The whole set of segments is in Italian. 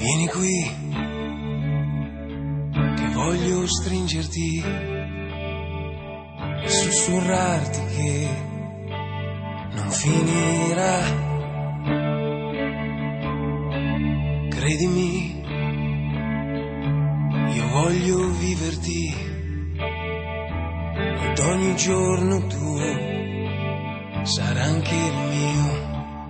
Vieni qui, che voglio stringerti e sussurrarti che non finirà. Credimi, io voglio viverti ed ogni giorno tuo sarà anche il mio.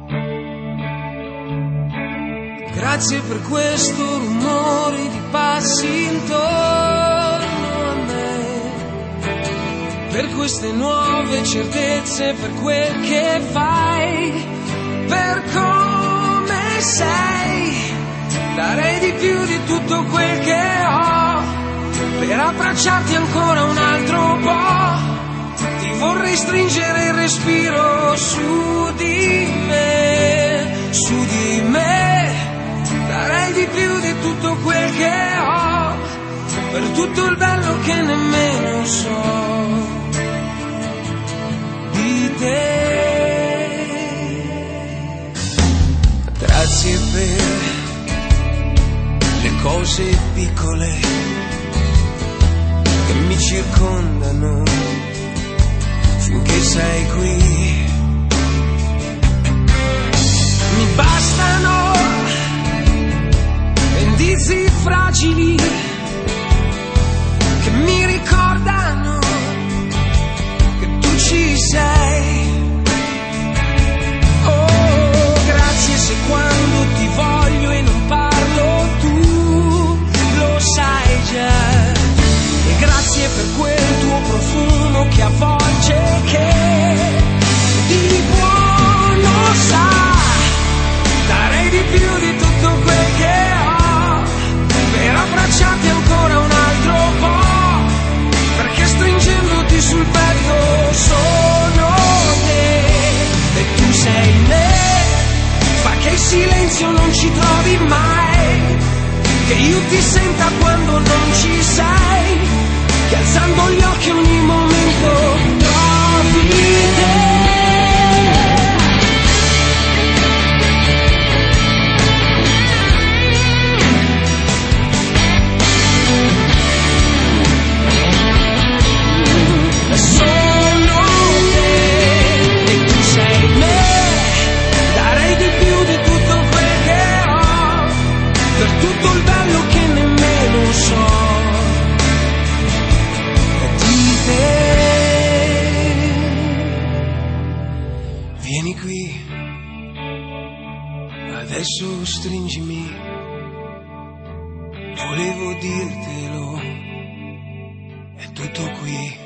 Grazie per questo rumore di passi intorno a me, per queste nuove certezze, per quel che fai, per come sei. Darei di più di tutto quel che ho, per abbracciarti ancora un altro po'. Ti vorrei stringere il respiro su di me. Darei di più di tutto quel che ho, per tutto il bello che nemmeno so di te. Grazie per le cose piccole che mi circondano finché sei qui. Mi bastano indizi fragili che mi ricordano che tu ci sei. Oh, grazie se quando ti voglio e non parlo tu lo sai già. E grazie per quel tuo profumo che avvolge, che di buono sa. Darei di più di tutto quel che ho, per abbracciarti ancora un altro po', perché stringendoti sul petto sono te e tu sei me. Fa che il silenzio non ci trovi mai, che io ti senta quando non ci sei, che alzando gli occhi ogni momento trovi te. Vieni qui, adesso stringimi, volevo dirtelo, è tutto qui.